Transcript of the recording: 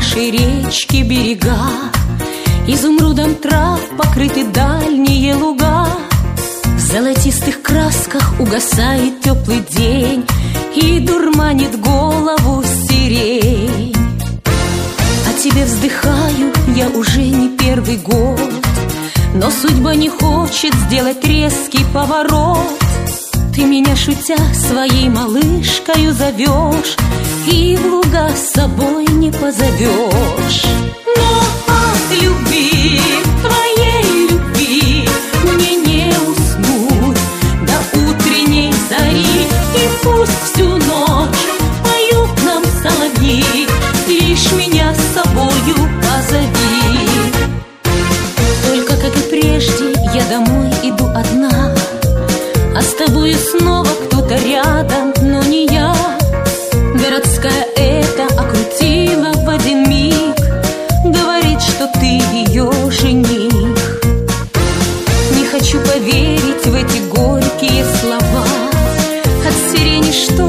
нашей речки берега, изумрудом трав покрыты дальние луга. В золотистых красках угасает теплый день и дурманит голову сирень. О тебе вздыхаю я уже не первый год, но судьба не хочет сделать резкий поворот. Ты меня, шутя, своей малышкою зовешь и в луга с собой не позовешь. Но от любви, твоей любви, мне не уснуть до утренней зари. И пусть всю ночь поют нам соловьи, лишь меня с собою позови. Только, как и прежде, я домой иду одна, а с тобою снова кто-то рядом, но не я. Городская эта окрутила в один миг, говорит, что ты ее жених. Не хочу поверить в эти горькие слова от сирени, что